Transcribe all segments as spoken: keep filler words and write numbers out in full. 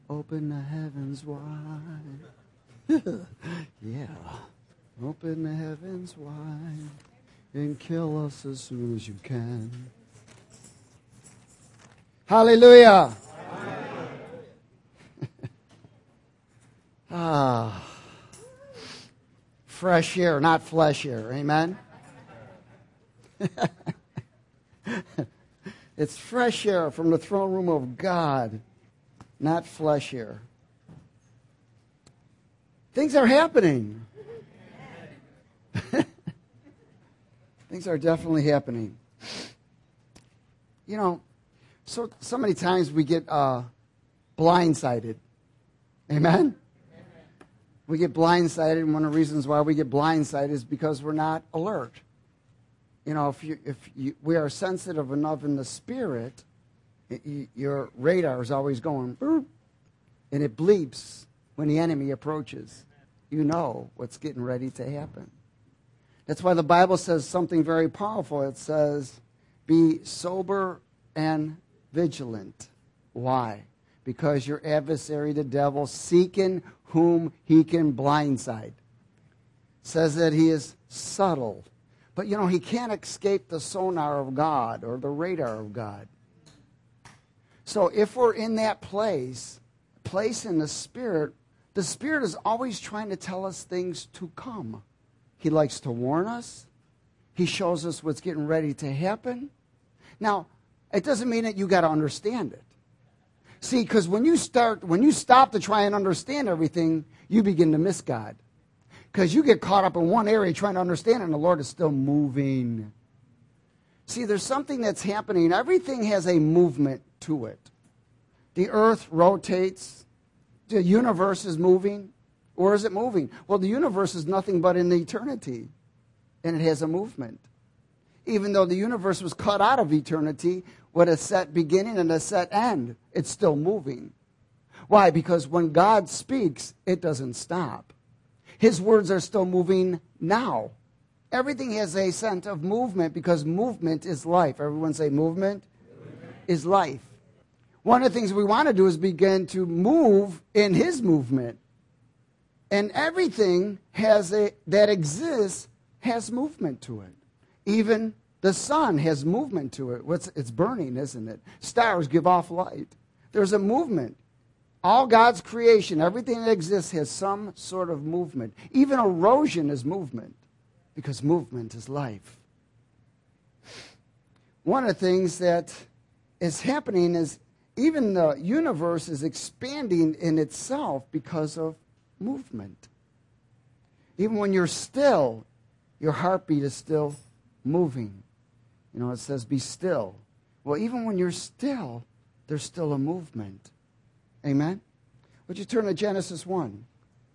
Open the heavens wide. Yeah. Open the heavens wide and kill us as soon as you can. Hallelujah. Ah. Fresh air, not flesh air. Amen? It's fresh air from the throne room of God, not flesh air. Things are happening. Things are definitely happening. You know, so so many times we get uh, blindsided. Amen? We get blindsided, and one of the reasons why we get blindsided is because we're not alert. You know, if you if you, we are sensitive enough in the spirit, it, you, your radar is always going boop, and it bleeps when the enemy approaches. You know what's getting ready to happen. That's why the Bible says something very powerful. It says, "Be sober and vigilant." Why? Because your adversary, the devil, seeking whom he can blindside. Says that he is subtle. But, you know, he can't escape the sonar of God or the radar of God. So if we're in that place, place in the Spirit, the Spirit is always trying to tell us things to come. He likes to warn us. He shows us what's getting ready to happen. Now, it doesn't mean that you got to understand it. See, because when you start, when you stop to try and understand everything, you begin to miss God. Because you get caught up in one area trying to understand it, and the Lord is still moving. See, there's something that's happening. Everything has a movement to it. The earth rotates. The universe is moving. Or is it moving? Well, the universe is nothing but in eternity, and it has a movement. Even though the universe was cut out of eternity with a set beginning and a set end, it's still moving. Why? Because when God speaks, it doesn't stop. His words are still moving now. Everything has a sense of movement because movement is life. Everyone say movement, movement is life. One of the things we want to do is begin to move in His movement. And everything has a, that exists has movement to it. Even the sun has movement to it. What's, it's burning, isn't it? Stars give off light. There's a movement. All God's creation, everything that exists has some sort of movement. Even erosion is movement, because movement is life. One of the things that is happening is even the universe is expanding in itself because of movement. Even when you're still, your heartbeat is still moving. You know, it says be still. Well, even when you're still, there's still a movement. Amen? Would you turn to Genesis one?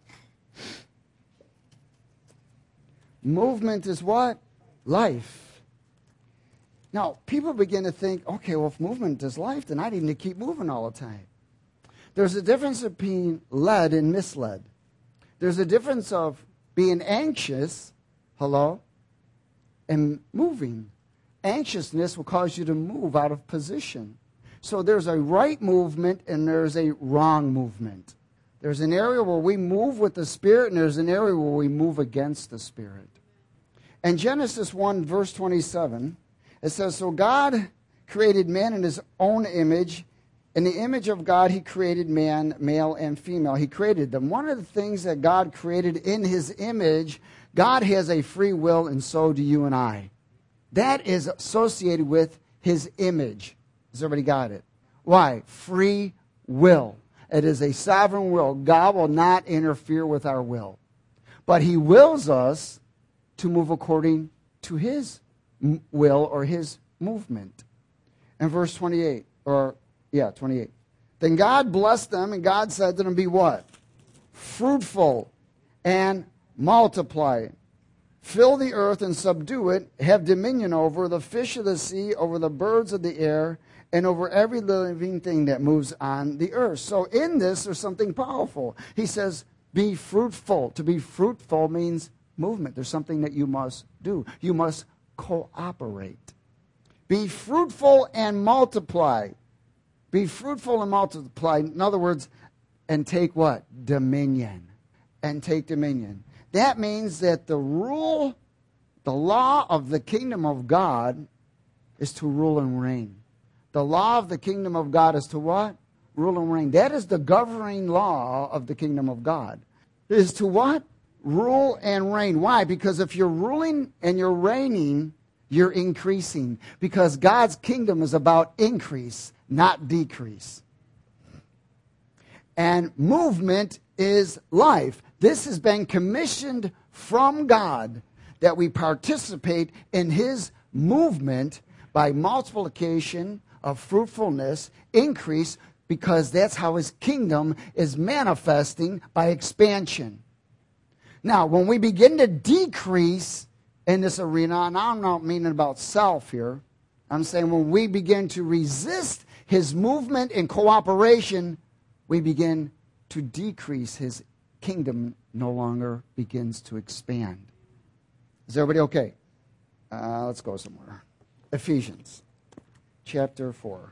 Movement is what? Life. Now, people begin to think, okay, well, if movement is life, then I need to keep moving all the time. There's a difference between led and misled. There's a difference of being anxious, hello, and moving. Anxiousness will cause you to move out of position. So there's a right movement and there's a wrong movement. There's an area where we move with the Spirit and there's an area where we move against the Spirit. In Genesis one, verse twenty-seven, it says, "So God created man in His own image. In the image of God, He created man, male and female. He created them." One of the things that God created in His image, God has a free will, and so do you and I. That is associated with His image. Has everybody got it? Why? Free will. It is a sovereign will. God will not interfere with our will. But He wills us to move according to His will or His movement. And verse twenty-eight, or yeah, twenty-eight. "Then God blessed them, and God said to them, be what? Fruitful and multiply. Fill the earth and subdue it. Have dominion over the fish of the sea, over the birds of the air, and over every living thing that moves on the earth." So in this, there's something powerful. He says, be fruitful. To be fruitful means movement. There's something that you must do. You must cooperate. Be fruitful and multiply. Be fruitful and multiply. In other words, and take what? Dominion. And take dominion. That means that the rule, the law of the kingdom of God is to rule and reign. The law of the kingdom of God is to what? Rule and reign. That is the governing law of the kingdom of God. It is to what? Rule and reign. Why? Because if you're ruling and you're reigning, you're increasing. Because God's kingdom is about increase, not decrease. And movement is life. This has been commissioned from God that we participate in His movement by multiplication of fruitfulness, increase, because that's how His kingdom is manifesting by expansion. Now, when we begin to decrease in this arena, and I'm not meaning about self here, I'm saying when we begin to resist His movement and cooperation, we begin to decrease. His kingdom no longer begins to expand. Is everybody okay? Uh, let's go somewhere. Ephesians chapter four.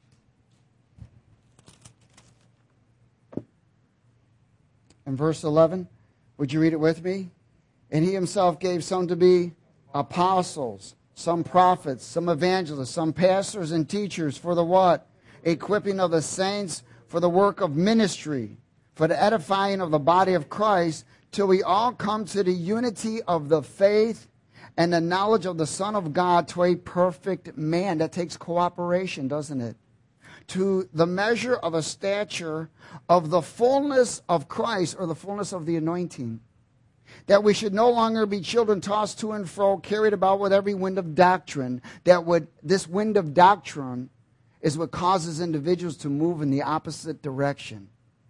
And verse eleven, would you read it with me? And He Himself gave some to be apostles, some prophets, some evangelists, some pastors and teachers for the what? Equipping of the saints for the work of ministry, for the edifying of the body of Christ, till we all come to the unity of the faith and the knowledge of the Son of God, to a perfect man. That takes cooperation, doesn't it? To the measure of a stature of the fullness of Christ, or the fullness of the anointing, that we should no longer be children tossed to and fro, carried about with every wind of doctrine. That would this wind of doctrine is what causes individuals to move in the opposite direction.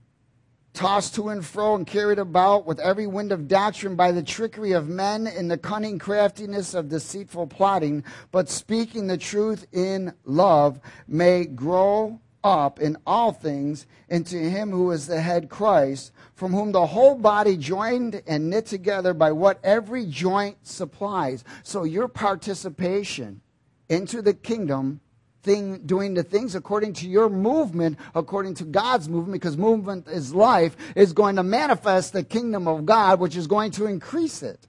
Tossed to and fro and carried about with every wind of doctrine by the trickery of men in the cunning craftiness of deceitful plotting, but speaking the truth in love, may grow up in all things into Him who is the head, Christ, from whom the whole body joined and knit together by what every joint supplies. So your participation into the kingdom, thing, doing the things according to your movement, according to God's movement, because movement is life, is going to manifest the kingdom of God, which is going to increase it.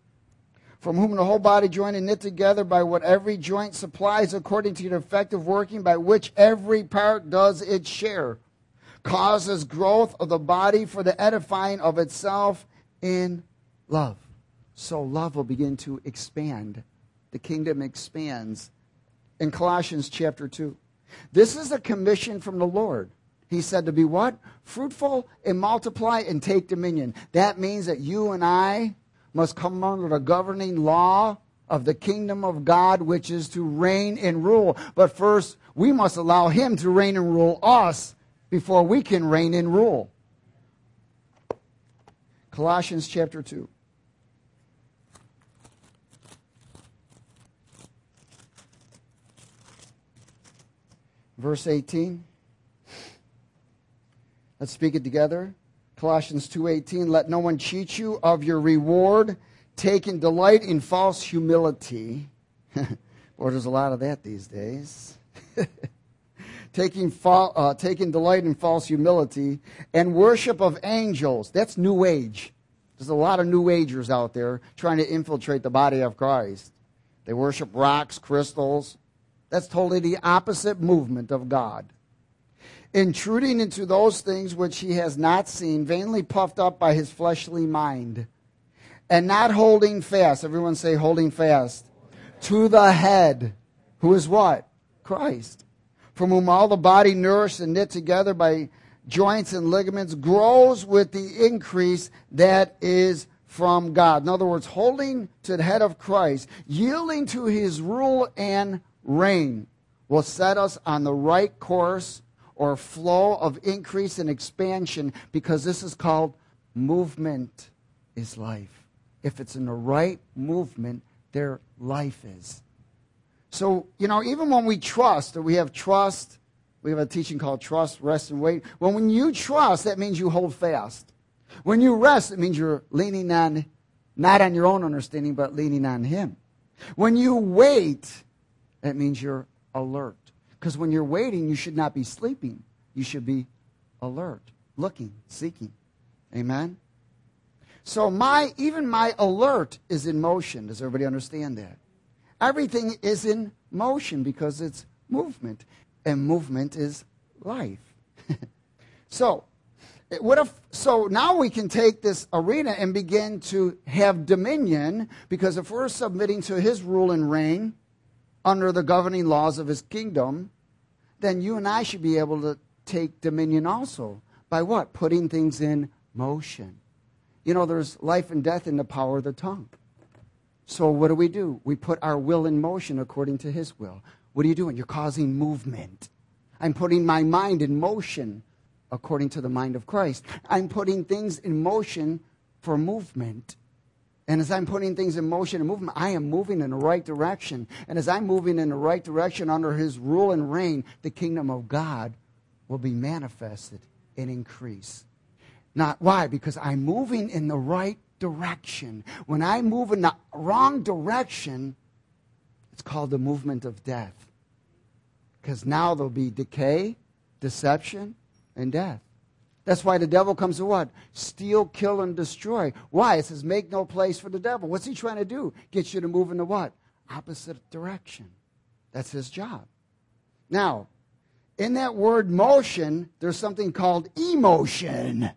From whom the whole body joined and knit together by what every joint supplies, according to the effective working by which every part does its share, causes growth of the body for the edifying of itself in love. So love will begin to expand. The kingdom expands. In Colossians chapter two. This is a commission from the Lord. He said to be what? Fruitful and multiply and take dominion. That means that you and I must come under the governing law of the kingdom of God, which is to reign and rule. But first, we must allow Him to reign and rule us before we can reign and rule. Colossians chapter two. Verse eighteen. Let's speak it together. Colossians two eighteen. Let no one cheat you of your reward, taking delight in false humility. Boy, there's a lot of that these days. taking, fa- uh, taking delight in false humility and worship of angels. That's New Age. There's a lot of New Agers out there trying to infiltrate the body of Christ. They worship rocks, crystals. That's totally the opposite movement of God. Intruding into those things which he has not seen, vainly puffed up by his fleshly mind, and not holding fast, everyone say holding fast, to the head, who is what? Christ. From whom all the body nourished and knit together by joints and ligaments grows with the increase that is from God. In other words, holding to the head of Christ, yielding to His rule and reign will set us on the right course or flow of increase and expansion, because this is called movement is life. If it's in the right movement, their life is. So, you know, even when we trust, or we have trust, we have a teaching called trust, rest, and wait. Well, when you trust, that means you hold fast. When you rest, it means you're leaning on, not on your own understanding, but leaning on Him. When you wait, that means you're alert. Because when you're waiting, you should not be sleeping. You should be alert. looking, seeking. Amen? So my even my alert is in motion. Does everybody understand that? Everything is in motion because it's movement. And movement is life. so, what if, so now we can take this arena and begin to have dominion, because if we're submitting to his rule and reign under the governing laws of his kingdom, then you and I should be able to take dominion also. By what? Putting things in motion. You know, there's life and death in the power of the tongue. So what do we do? We put our will in motion according to his will. What are you doing? You're causing movement. I'm putting my mind in motion according to the mind of Christ. I'm putting things in motion for movement. And as I'm putting things in motion and movement, I am moving in the right direction. And as I'm moving in the right direction under his rule and reign, the kingdom of God will be manifested and increase. Not why? Because I'm moving in the right direction. When I move in the wrong direction, it's called the movement of death. Because now there'll be decay, deception, and death. That's why the devil comes to what? Steal, kill, and destroy. Why? It says make no place for the devil. What's he trying to do? Get you to move in the what? Opposite direction. That's his job. Now, in that word motion, there's something called emotion.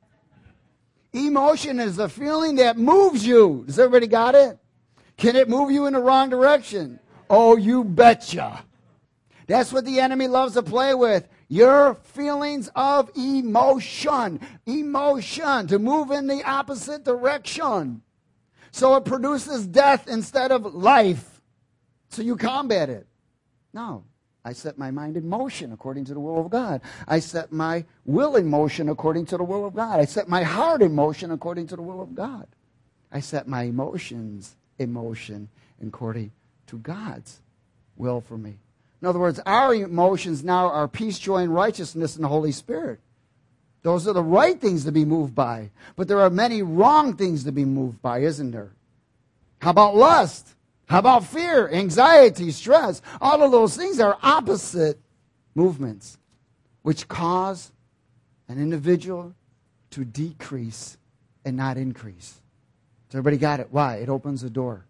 Emotion is a feeling that moves you. Does everybody got it? Can it move you in the wrong direction? Oh, you betcha. That's what the enemy loves to play with. Your feelings of emotion. Emotion. To move in the opposite direction. So it produces death instead of life. So you combat it. No. I set my mind in motion according to the will of God. I set my will in motion according to the will of God. I set my heart in motion according to the will of God. I set my emotions in motion according to God's will for me. In other words, our emotions now are peace, joy, and righteousness in the Holy Spirit. Those are the right things to be moved by. But there are many wrong things to be moved by, isn't there? How about lust? How about fear, anxiety, stress? All of those things are opposite movements, which cause an individual to decrease and not increase. So everybody got it? Why? It opens the door.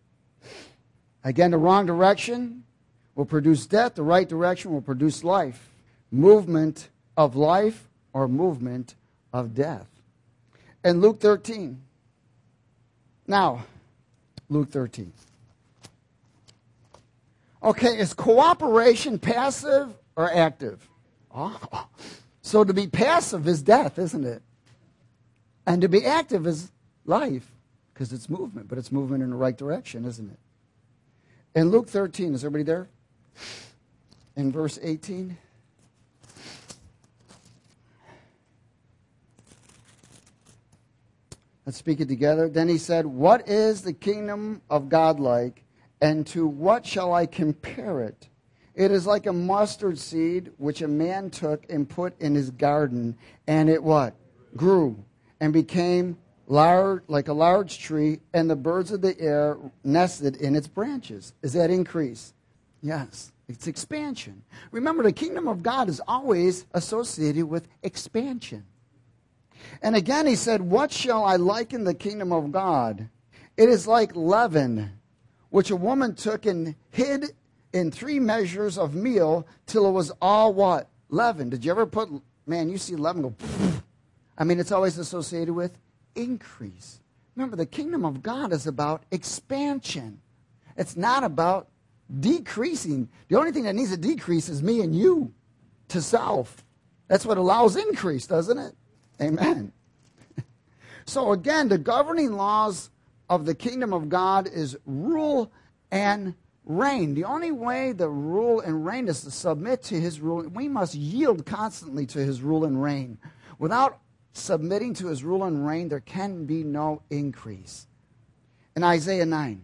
Again, the wrong direction will produce death. The right direction will produce life. Movement of life or movement of death. And Luke thirteen. Now, Luke thirteen. Okay, is cooperation passive or active? Oh, so to be passive is death, isn't it? And to be active is life, because it's movement, but it's movement in the right direction, isn't it? In Luke thirteen, is everybody there? In verse eighteen. Let's speak it together. Then he said, "What is the kingdom of God like? And to what shall I compare it? It is like a mustard seed which a man took and put in his garden, and it what? Grew and became large, like a large tree, and the birds of the air nested in its branches." Is that increase? Yes, it's expansion. Remember, the kingdom of God is always associated with expansion. And again he said, "What shall I liken the kingdom of God? It is like leaven, which a woman took and hid in three measures of meal till it was all what? Leaven." Did you ever put, man, you see leaven go, pfft. I mean, it's always associated with increase. Remember, the kingdom of God is about expansion. It's not about decreasing. The only thing that needs to decrease is me and you to self. That's what allows increase, doesn't it? Amen. So again, the governing laws of the kingdom of God is rule and reign. The only way the rule and reign is to submit to his rule. We must yield constantly to his rule and reign. Without submitting to his rule and reign, there can be no increase. In Isaiah nine.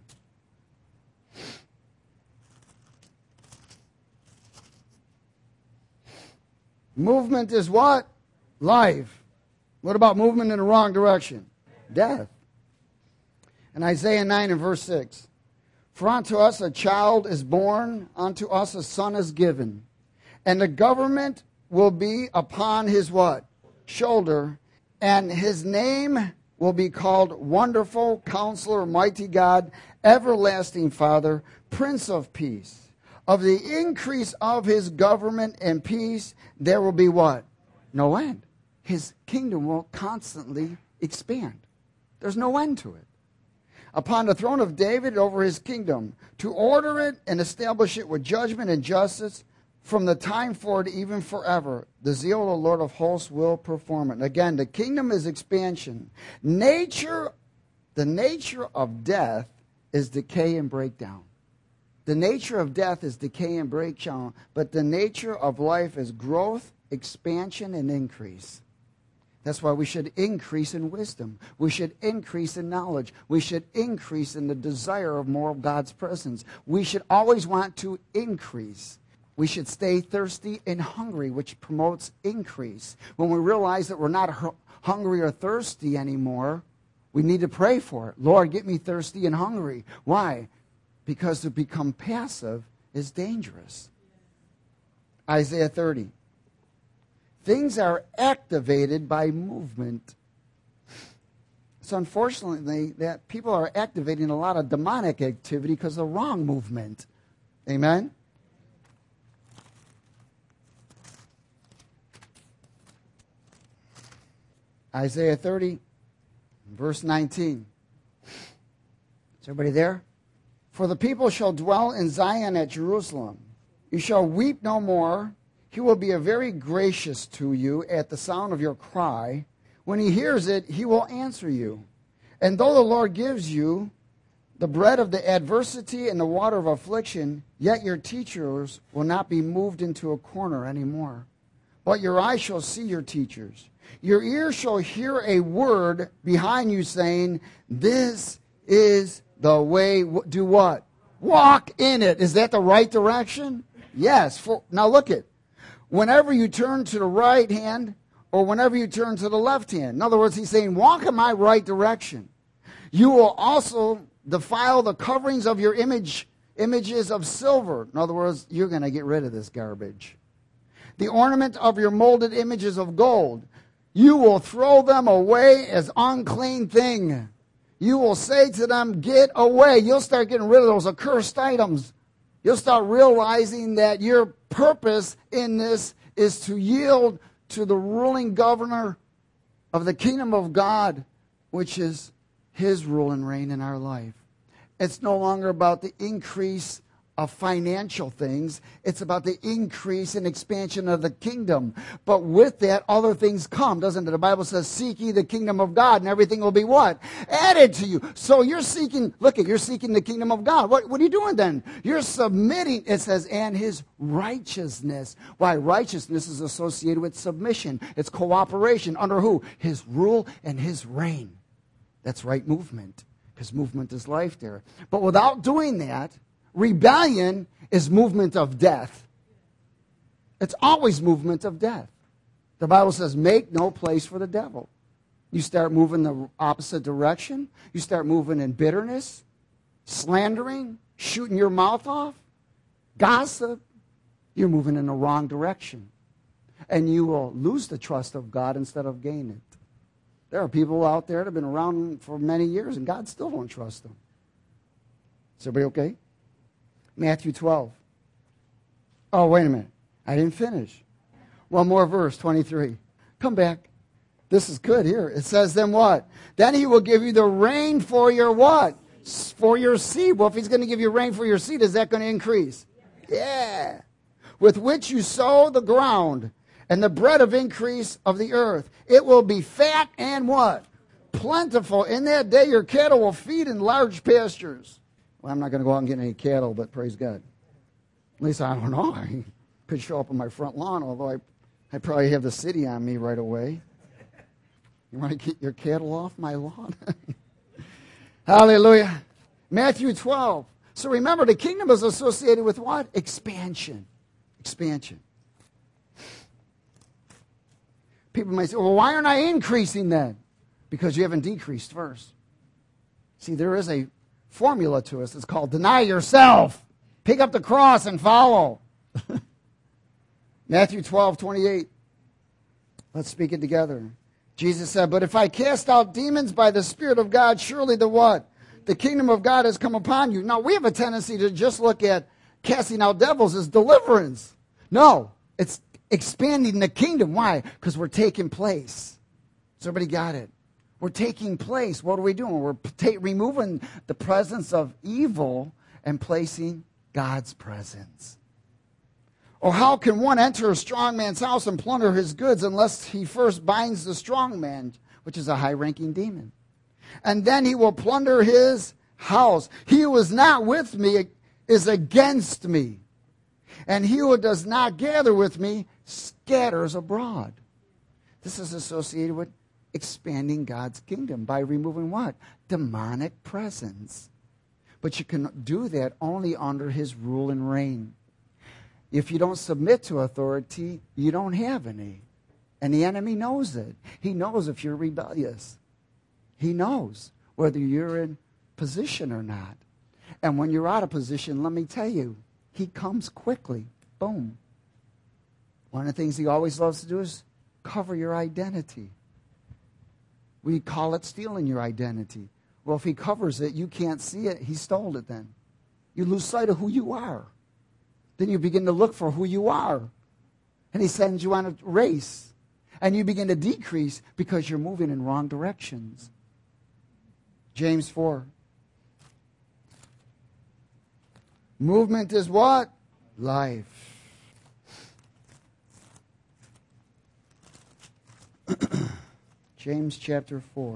Movement is what? Life. What about movement in the wrong direction? Death. In Isaiah nine and verse six. "For unto us a child is born, unto us a son is given, and the government will be upon his" what? shoulder, and his name will be called Wonderful, Counselor, Mighty God, Everlasting Father, Prince of Peace. Of the increase of his government and peace, there will be what? No end. His kingdom will constantly expand. There's no end to it. Upon the throne of David over his kingdom, to order it and establish it with judgment and justice from the time forward even forever. The zeal of the Lord of hosts will perform it. And again, the kingdom is expansion. Nature, the nature of death is decay and breakdown. The nature of death is decay and breakdown, but the nature of life is growth, expansion, and increase. That's why we should increase in wisdom. We should increase in knowledge. We should increase in the desire of more of God's presence. We should always want to increase. We should stay thirsty and hungry, which promotes increase. When we realize that we're not hungry or thirsty anymore, we need to pray for it. Lord, get me thirsty and hungry. Why? Because to become passive is dangerous. Isaiah thirty. Things are activated by movement. So unfortunately, that people are activating a lot of demonic activity because of the wrong movement. Amen? Isaiah thirty, verse nineteen. Is everybody there? For the people shall dwell in Zion at Jerusalem. You shall weep no more. He will be very gracious to you at the sound of your cry. When he hears it, he will answer you. And though the Lord gives you the bread of the adversity and the water of affliction, yet your teachers will not be moved into a corner anymore. But your eyes shall see your teachers. Your ears shall hear a word behind you saying, this is the way. Do what? Walk in it. Is that the right direction? Yes. For, now look it. Whenever you turn to the right hand or whenever you turn to the left hand. In other words, he's saying, walk in my right direction. You will also defile the coverings of your image, images of silver. In other words, you're going to get rid of this garbage. The ornament of your molded images of gold. You will throw them away as unclean thing. You will say to them, get away. You'll start getting rid of those accursed items. You'll start realizing that your purpose in this is to yield to the ruling governor of the kingdom of God, which is his rule and reign in our life. It's no longer about the increase of financial things. It's about the increase and expansion of the kingdom. But with that, other things come, doesn't it? The Bible says, seek ye the kingdom of God, and everything will be what? Added to you. So you're seeking, look at, you're seeking the kingdom of God. What, what are you doing then? You're submitting, it says, and his righteousness. Why? Righteousness is associated with submission. It's cooperation. Under who? His rule and his reign. That's right movement, because movement is life there. But without doing that, rebellion is movement of death. It's always movement of death. The Bible says, make no place for the devil. You start moving the opposite direction. You start moving in bitterness, slandering, shooting your mouth off, gossip. You're moving in the wrong direction. And you will lose the trust of God instead of gain it. There are people out there that have been around for many years, and God still don't trust them. Is everybody okay? Matthew twelve. Oh, wait a minute. I didn't finish. One more verse, twenty-three. Come back. This is good here. It says, then what? Then he will give you the rain for your what? For your seed. Well, if he's going to give you rain for your seed, is that going to increase? Yeah. With which you sow the ground and the bread of increase of the earth. It will be fat and what? Plentiful. In that day your cattle will feed in large pastures. Well, I'm not going to go out and get any cattle, but praise God. At least I don't know. I could show up on my front lawn, although I, I probably have the city on me right away. You want to get your cattle off my lawn? Hallelujah. Matthew twelve. So remember, the kingdom is associated with what? Expansion. Expansion. People may say, well, why aren't I increasing then? Because you haven't decreased first. See, there is a formula to us. It's called deny yourself. Pick up the cross and follow. Matthew twelve, twenty-eight. Let's speak it together. Jesus said, but if I cast out demons by the Spirit of God, surely the what? The kingdom of God has come upon you. Now, we have a tendency to just look at casting out devils as deliverance. No, it's expanding the kingdom. Why? Because we're taking place. Has everybody got it? We're taking place. What are we doing? We're ta- removing the presence of evil and placing God's presence. Or how can one enter a strong man's house and plunder his goods unless he first binds the strong man, which is a high-ranking demon? And then he will plunder his house. He who is not with me is against me. And he who does not gather with me scatters abroad. This is associated with expanding God's kingdom by removing what? Demonic presence. But you can do that only under his rule and reign. If you don't submit to authority, you don't have any. And the enemy knows it. He knows if you're rebellious. He knows whether you're in position or not. And when you're out of position, let me tell you, he comes quickly. Boom. One of the things he always loves to do is cover your identity. We call it stealing your identity. Well, if he covers it, you can't see it. He stole it then. You lose sight of who you are. Then you begin to look for who you are. And he sends you on a race. And you begin to decrease because you're moving in wrong directions. James four. Movement is what? Life. James chapter four.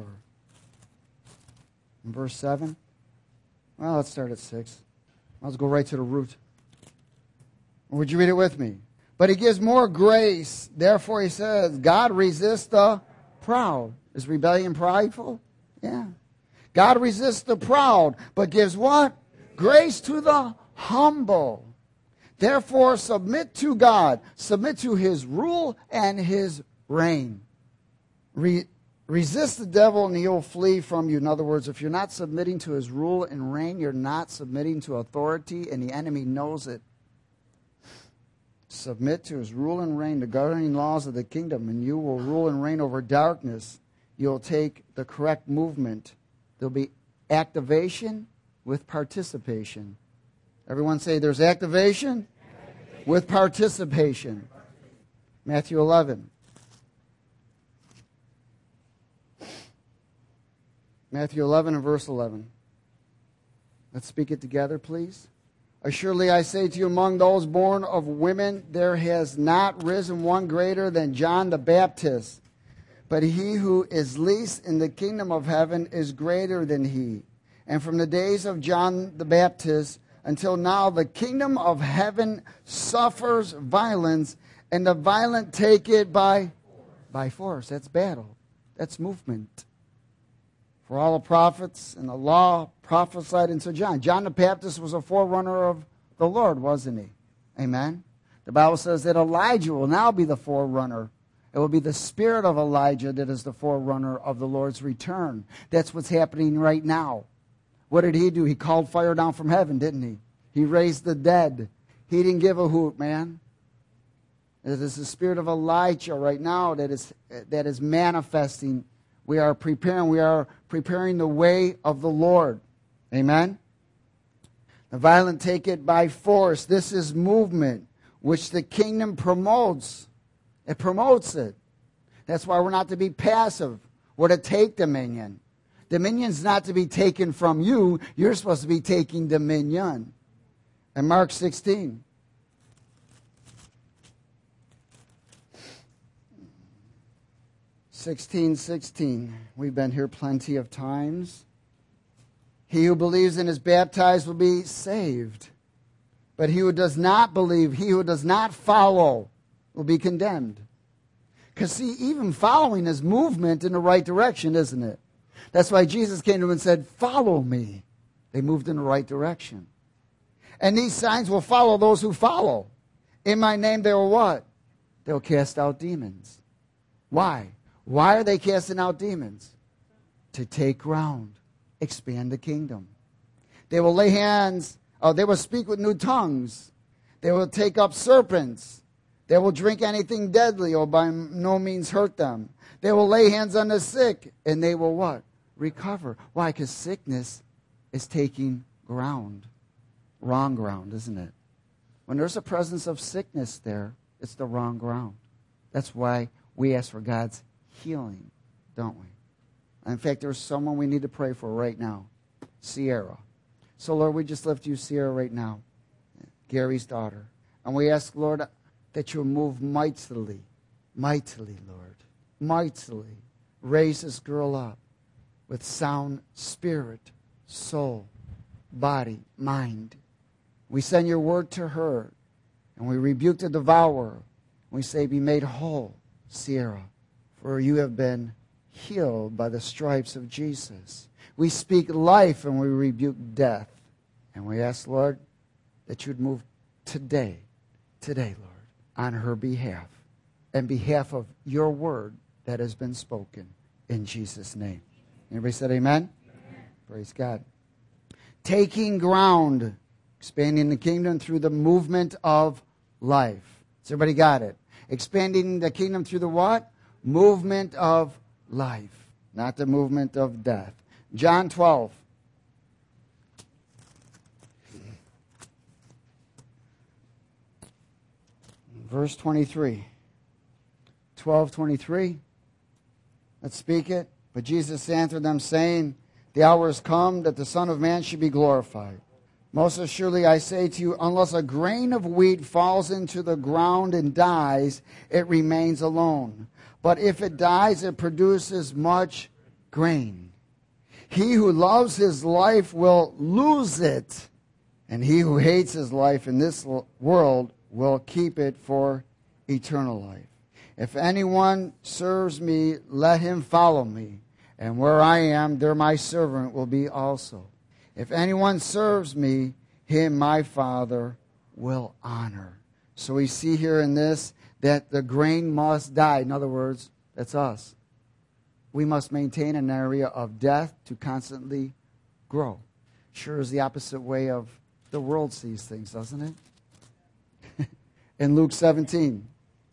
And verse seven. Well, let's start at six. Let's go right to the root. Would you read it with me? But he gives more grace. Therefore, he says, God resists the proud. Is rebellion prideful? Yeah. God resists the proud, but gives what? Grace to the humble. Therefore, submit to God. Submit to his rule and his reign. Re- resist the devil and he'll flee from you. In other words, if you're not submitting to his rule and reign, you're not submitting to authority, and the enemy knows it. Submit to his rule and reign, the governing laws of the kingdom, and you will rule and reign over darkness. You'll take the correct movement. There'll be activation with participation. Everyone say there's activation, activation. With participation. Matthew eleven. Matthew eleven and verse eleven. Let's speak it together, please. Surely I say to you, among those born of women, there has not risen one greater than John the Baptist. But he who is least in the kingdom of heaven is greater than he. And from the days of John the Baptist until now, the kingdom of heaven suffers violence, and the violent take it by, by force. That's battle. That's movement. For all the prophets and the law prophesied unto John. John the Baptist was a forerunner of the Lord, wasn't he? Amen. The Bible says that Elijah will now be the forerunner. It will be the spirit of Elijah that is the forerunner of the Lord's return. That's what's happening right now. What did he do? He called fire down from heaven, didn't he? He raised the dead. He didn't give a hoot, man. It is the spirit of Elijah right now that is that is manifesting. We are preparing. We are preparing the way of the Lord. Amen? The violent take it by force. This is movement, which the kingdom promotes. It promotes it. That's why we're not to be passive. We're to take dominion. Dominion's not to be taken from you. You're supposed to be taking dominion. And Mark sixteen. sixteen sixteen. We've been here plenty of times. He who believes and is baptized will be saved. But he who does not believe, he who does not follow, will be condemned. Because see, even following is movement in the right direction, isn't it? That's why Jesus came to them and said, follow me. They moved in the right direction. And these signs will follow those who follow. In my name they will what? They will cast out demons. Why? Why are they casting out demons? To take ground. Expand the kingdom. They will lay hands, oh, they will speak with new tongues. They will take up serpents. They will drink anything deadly or by no means hurt them. They will lay hands on the sick, and they will what? Recover. Why? Because sickness is taking ground. Wrong ground, isn't it? When there's a presence of sickness there, it's the wrong ground. That's why we ask for God's healing, don't we? In fact, there's someone we need to pray for right now. Sierra. So, Lord, we just lift you, Sierra, right now. Gary's daughter. And we ask, Lord, that you'll move mightily, mightily, Lord, mightily. Raise this girl up with sound spirit, soul, body, mind. We send your word to her, and we rebuke the devourer. We say, be made whole, Sierra, for you have been healed by the stripes of Jesus. We speak life, and we rebuke death. And we ask, Lord, that you'd move today, today, Lord, on her behalf, and behalf of your word that has been spoken in Jesus' name. Everybody said amen? Amen. Praise God. Taking ground, expanding the kingdom through the movement of life. Has everybody got it? Expanding the kingdom through the what? Movement of life, not the movement of death. John twelve. Verse twenty-three. twelve twenty-three. Let's speak it. But Jesus answered them, saying, the hour is come that the Son of Man should be glorified. Most assuredly I say to you, unless a grain of wheat falls into the ground and dies, it remains alone. But if it dies, it produces much grain. He who loves his life will lose it, and he who hates his life in this world will keep it for eternal life. If anyone serves me, let him follow me. And where I am, there my servant will be also. If anyone serves me, him my Father will honor. So we see here in this that the grain must die. In other words, that's us. We must maintain an area of death to constantly grow. Sure is the opposite way of the world sees things, doesn't it? In Luke seventeen.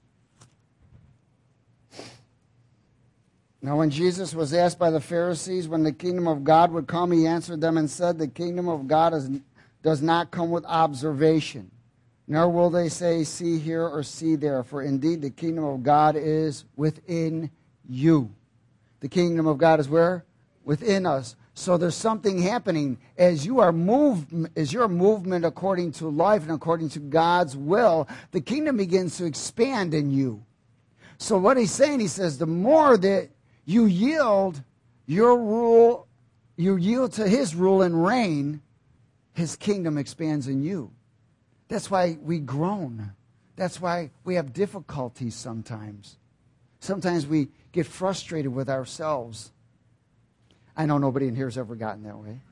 Now when Jesus was asked by the Pharisees when the kingdom of God would come, he answered them and said, the kingdom of God is, does not come with observation, nor will they say, see here or see there, for indeed the kingdom of God is within you. The kingdom of God is where? Within us. So there's something happening as you are moved, as your movement according to life and according to God's will, the kingdom begins to expand in you. So what he's saying, he says, the more that you yield your rule, you yield to his rule and reign, his kingdom expands in you. That's why we groan. That's why we have difficulties sometimes. Sometimes we get frustrated with ourselves. I know nobody in here has ever gotten that way.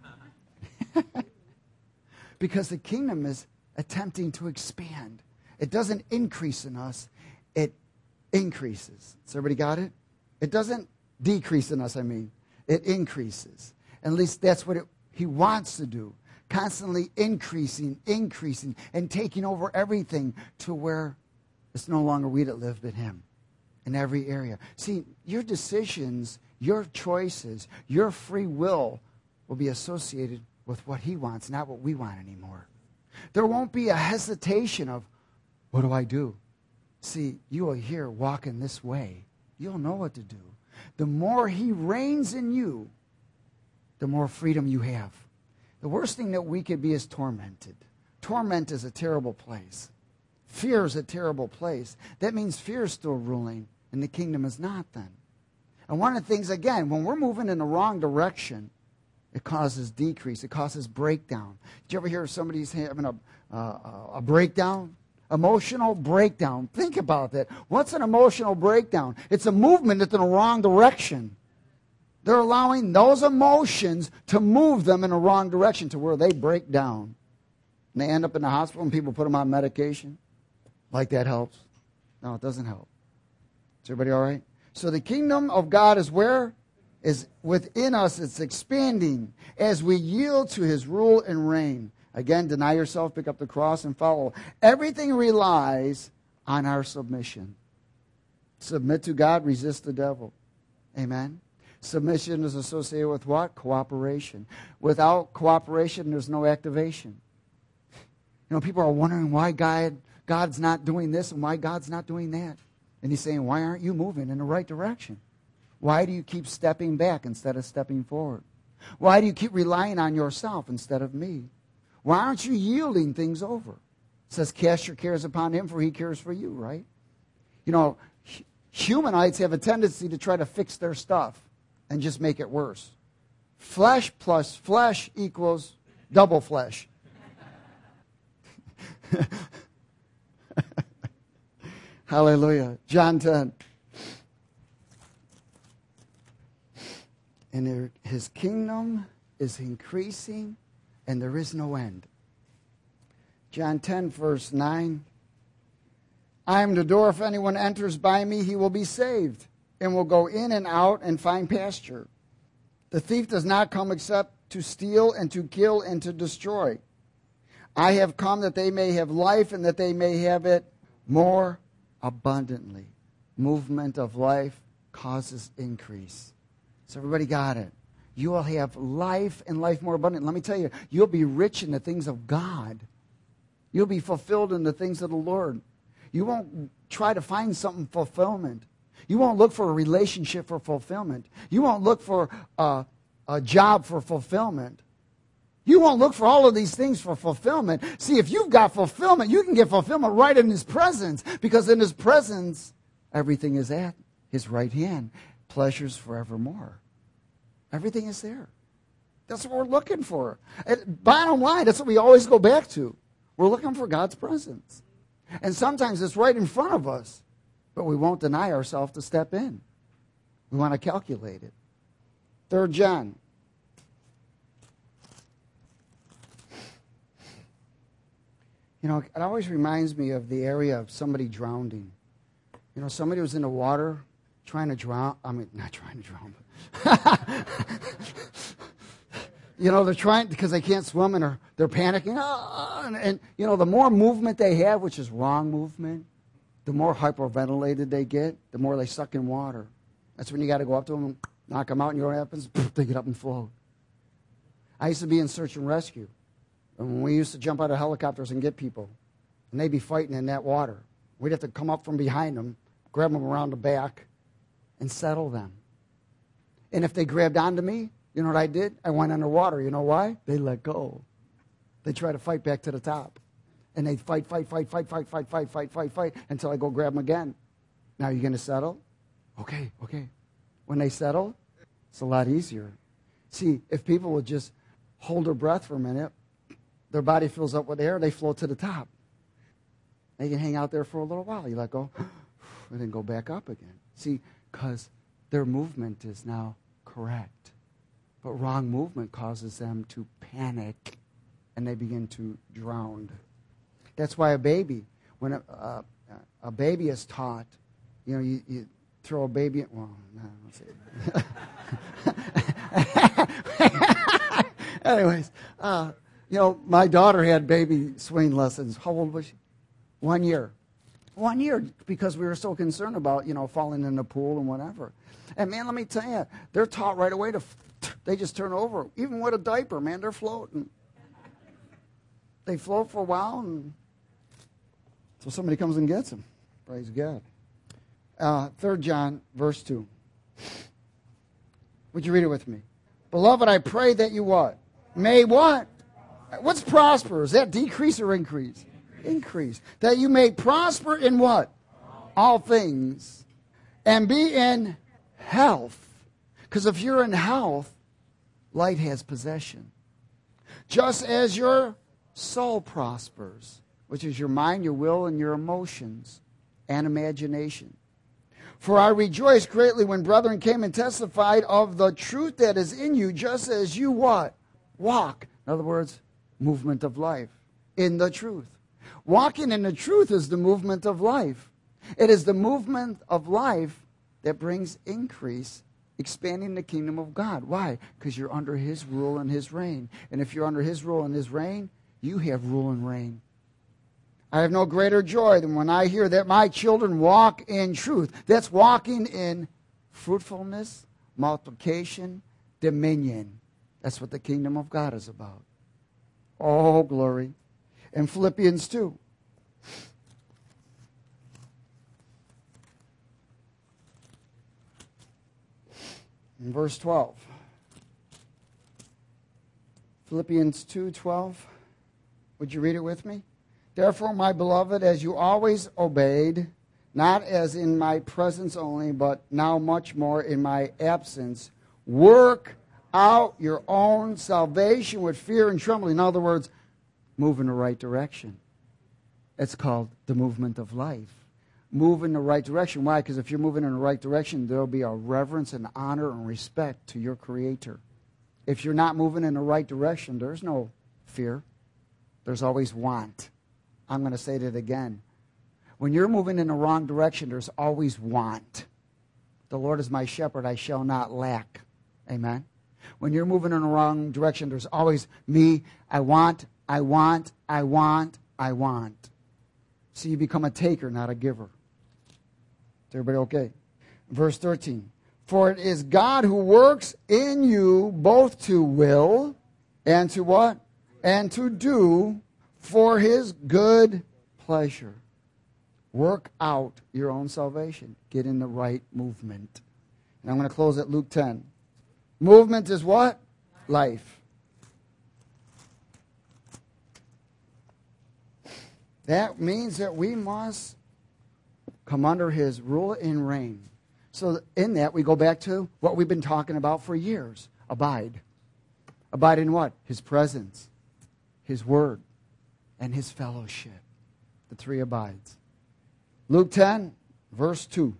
Because the kingdom is attempting to expand. It doesn't increase in us, it increases. Has everybody got it? It doesn't decrease in us, I mean. It increases. At least that's what it, he wants to do. Constantly increasing, increasing, and taking over everything to where it's no longer we that live, but him. In every area. See, your decisions, your choices, your free will will be associated with what he wants, not what we want anymore. There won't be a hesitation of, what do I do? See, you will hear, walking this way. You'll know what to do. The more he reigns in you, the more freedom you have. The worst thing that we could be is tormented. Torment is a terrible place. Fear is a terrible place. That means fear is still ruling, and the kingdom is not then. And one of the things, again, when we're moving in the wrong direction, it causes decrease. It causes breakdown. Did you ever hear somebody's having a, uh, a breakdown? Emotional breakdown. Think about that. What's an emotional breakdown? It's a movement that's in the wrong direction. They're allowing those emotions to move them in the wrong direction to where they break down. And they end up in the hospital and people put them on medication. Like that helps. No, it doesn't help. Is everybody all right? So the kingdom of God is where? Is within us. It's expanding as we yield to his rule and reign. Again, deny yourself, pick up the cross, and follow. Everything relies on our submission. Submit to God, resist the devil. Amen. Submission is associated with what? Cooperation. Without cooperation, there's no activation. You know, people are wondering why God, God's not doing this and why God's not doing that. And he's saying, why aren't you moving in the right direction? Why do you keep stepping back instead of stepping forward? Why do you keep relying on yourself instead of me? Why aren't you yielding things over? It says, cast your cares upon him, for he cares for you, right? You know, humanites have a tendency to try to fix their stuff and just make it worse. Flesh plus flesh equals double flesh. Hallelujah. John ten. And there, his kingdom is increasing, and there is no end. John ten, verse nine. I am the door. If anyone enters by me, he will be saved, and will go in and out and find pasture. The thief does not come except to steal and to kill and to destroy. I have come that they may have life and that they may have it more abundantly. Movement of life causes increase. So everybody got it. You will have life and life more abundant. Let me tell you, you'll be rich in the things of God. You'll be fulfilled in the things of the Lord. You won't try to find something fulfillment. You won't look for a relationship for fulfillment. You won't look for a, a job for fulfillment. You won't look for all of these things for fulfillment. See, if you've got fulfillment, you can get fulfillment right in his presence, because in his presence, everything is at his right hand. Pleasures forevermore. Everything is there. That's what we're looking for. And bottom line, that's what we always go back to. We're looking for God's presence. And sometimes it's right in front of us, but we won't deny ourselves to step in. We want to calculate it. Third John. You know, it always reminds me of the area of somebody drowning. You know, somebody was in the water trying to drown. I mean, not trying to drown, but you know, they're trying because they can't swim and they're, they're panicking. Oh, and, and, you know, the more movement they have, which is wrong movement, the more hyperventilated they get, the more they suck in water. That's when you got to go up to them and knock them out, and you know what happens? They get up and float. I used to be in search and rescue. And we used to jump out of helicopters and get people, and they'd be fighting in that water. We'd have to come up from behind them, grab them around the back, and settle them. And if they grabbed onto me, you know what I did? I went underwater. You know why? They let go. They try to fight back to the top. And they fight, fight, fight, fight, fight, fight, fight, fight, fight, fight, until I go grab them again. Now, you going to settle? Okay, okay. When they settle, it's a lot easier. See, if people would just hold their breath for a minute, their body fills up with air, they float to the top. They can hang out there for a little while. You let go, and then go back up again. See, because their movement is now correct. But wrong movement causes them to panic, and they begin to drown. That's why a baby, when a, uh, a baby is taught, you know, you, you throw a baby, well, no, let's see. Anyways, uh, you know, my daughter had baby swing lessons. How old was she? One year. One year, because we were so concerned about, you know, falling in the pool and whatever. And, man, let me tell you, they're taught right away to, they just turn over. Even with a diaper, man, they're floating. They float for a while, and so somebody comes and gets them. Praise God. Uh, Third John, verse two. Would you read it with me? Beloved, I pray that you what? May what? What's prosper? Is that decrease or increase? Increase. That you may prosper in what? All things. And be in health. Because if you're in health, light has possession. Just as your soul prospers, which is your mind, your will, and your emotions and imagination. For I rejoiced greatly when brethren came and testified of the truth that is in you, just as you what? Walk. In other words, movement of life in the truth. Walking in the truth is the movement of life. It is the movement of life that brings increase, expanding the kingdom of God. Why? Because you're under his rule and his reign. And if you're under his rule and his reign, you have rule and reign. I have no greater joy than when I hear that my children walk in truth. That's walking in fruitfulness, multiplication, dominion. That's what the kingdom of God is about. Oh, glory. In Philippians two. In verse twelve. Philippians two twelve. Would you read it with me? Therefore, my beloved, as you always obeyed, not as in my presence only, but now much more in my absence, work out your own salvation with fear and trembling. In other words, move in the right direction. It's called the movement of life. Move in the right direction. Why? Because if you're moving in the right direction, there will be a reverence and honor and respect to your Creator. If you're not moving in the right direction, there's no fear. There's always want. I'm going to say that again. When you're moving in the wrong direction, there's always want. The Lord is my shepherd, I shall not lack. Amen? When you're moving in the wrong direction, there's always me, I want, I want, I want, I want. So you become a taker, not a giver. Is everybody okay? Verse thirteen. For it is God who works in you both to will and to what? And to do for His good pleasure. Work out your own salvation. Get in the right movement. And I'm going to close at Luke ten. Movement is what? Life. That means that we must come under His rule and reign. So in that, we go back to what we've been talking about for years. Abide. Abide in what? His presence, His word, and His fellowship. The three abides. Luke ten, verse two.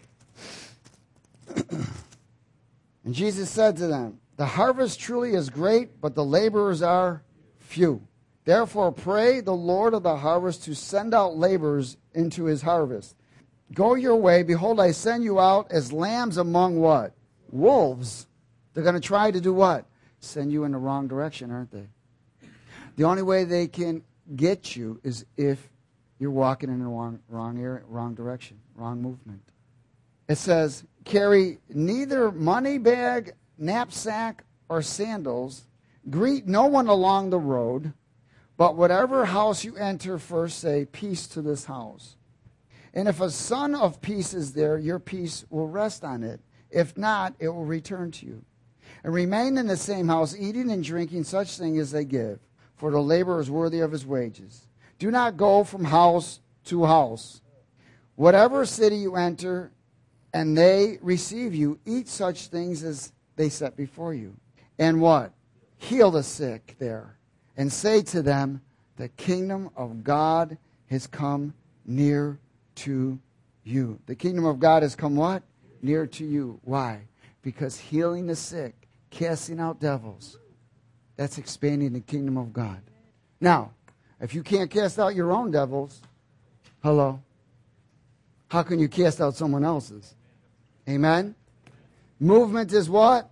And Jesus said to them, the harvest truly is great, but the laborers are few. Therefore pray the Lord of the harvest to send out laborers into His harvest. Go your way. Behold, I send you out as lambs among what? Wolves. They're going to try to do what? Send you in the wrong direction, aren't they? The only way they can get you is if you're walking in the wrong, wrong area, wrong direction, wrong movement. It says, carry neither money bag, knapsack, or sandals. Greet no one along the road. But whatever house you enter, first say, peace to this house. And if a son of peace is there, your peace will rest on it. If not, it will return to you. And remain in the same house, eating and drinking such things as they give, for the laborer is worthy of his wages. Do not go from house to house. Whatever city you enter, and they receive you, eat such things as they set before you. And what? Heal the sick there. And say to them, the kingdom of God has come near to you. The kingdom of God has come what? Near to you. Why? Because healing the sick, casting out devils, that's expanding the kingdom of God. Now, if you can't cast out your own devils, hello, how can you cast out someone else's? Amen? Movement is what?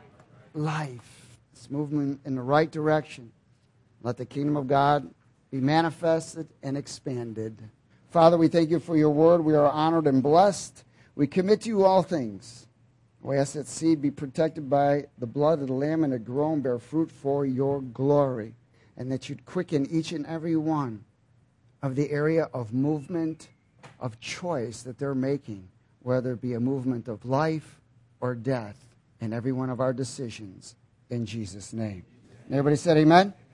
Life. It's movement in the right direction. Let the kingdom of God be manifested and expanded. Father, we thank you for your word. We are honored and blessed. We commit to you all things. We ask that seed be protected by the blood of the Lamb and it grow and bear fruit for your glory. And that you'd quicken each and every one of the area of movement, of choice that they're making, whether it be a movement of life or death in every one of our decisions. In Jesus' name. Everybody said amen?